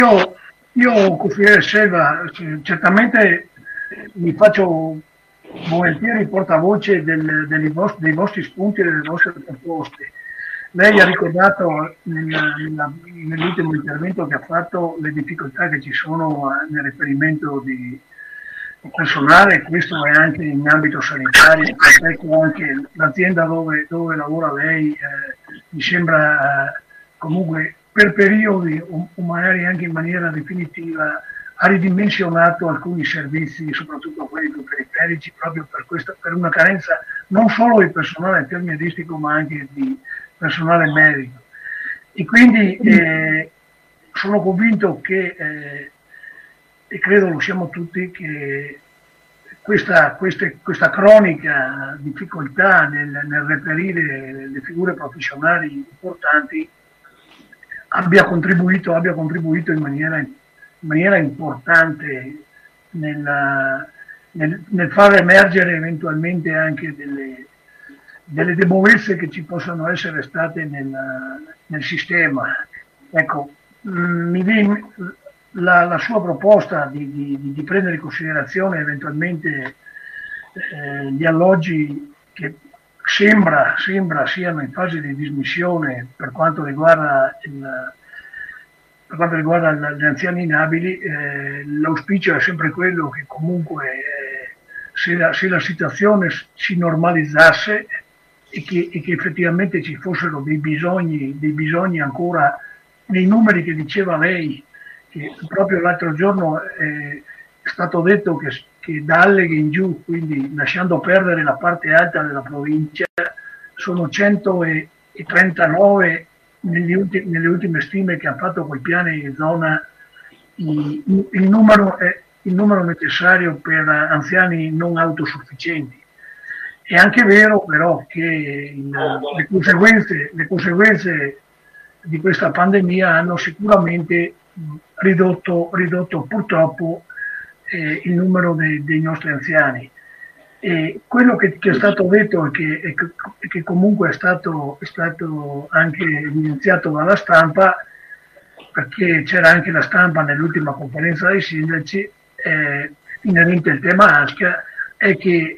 io consigliere Selva, certamente mi faccio volentieri portavoce dei vostri spunti e delle vostre proposte. Lei ha ricordato nell'ultimo intervento che ha fatto le difficoltà che ci sono nel reperimento di personale, questo è anche in ambito sanitario, perché anche l'azienda dove lavora lei mi sembra comunque per periodi o magari anche in maniera definitiva ha ridimensionato alcuni servizi, soprattutto quelli più periferici, proprio per una carenza non solo di personale infermieristico ma anche di personale medico. E quindi sono convinto che, e credo lo siamo tutti, che questa cronica difficoltà nel reperire le figure professionali importanti abbia contribuito in maniera importante nel far emergere eventualmente anche delle debolezze che ci possano essere state nel sistema. Ecco, la sua proposta di prendere in considerazione eventualmente gli alloggi che sembra siano in fase di dismissione per quanto riguarda gli anziani inabili, l'auspicio è sempre quello che comunque se la situazione si normalizzasse e che effettivamente ci fossero dei bisogni ancora nei numeri che diceva lei, che proprio l'altro giorno è stato detto che da Alleghe in giù, quindi lasciando perdere la parte alta della provincia, sono 139 nelle ultime stime che ha fatto quei piani di zona il numero necessario per anziani non autosufficienti. È anche vero però che le conseguenze di questa pandemia hanno sicuramente ridotto purtroppo il numero dei nostri anziani. E quello che è stato detto e che comunque è stato anche evidenziato dalla stampa, perché c'era anche la stampa nell'ultima conferenza dei sindaci inerente al tema ASCA, è che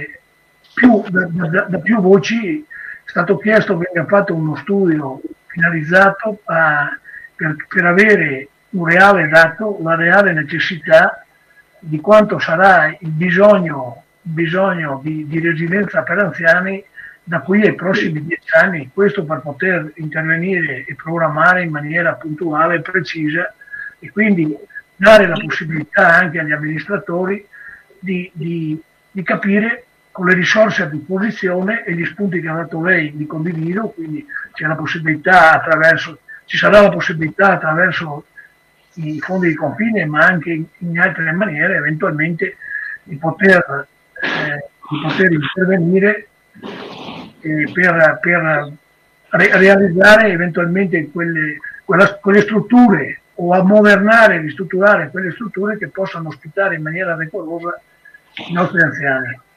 da più voci è stato chiesto che venga fatto uno studio finalizzato per avere un reale dato, la reale necessità di quanto sarà il bisogno di residenza per anziani da qui ai prossimi 10 anni, questo per poter intervenire e programmare in maniera puntuale e precisa e quindi dare la possibilità anche agli amministratori di capire con le risorse a disposizione e gli spunti che ha dato lei li condivido, quindi ci sarà la possibilità attraverso i fondi di confine ma anche in altre maniere eventualmente di poter intervenire per realizzare eventualmente quelle strutture o ammodernare, ristrutturare quelle strutture che possano ospitare in maniera decorosa i nostri anziani.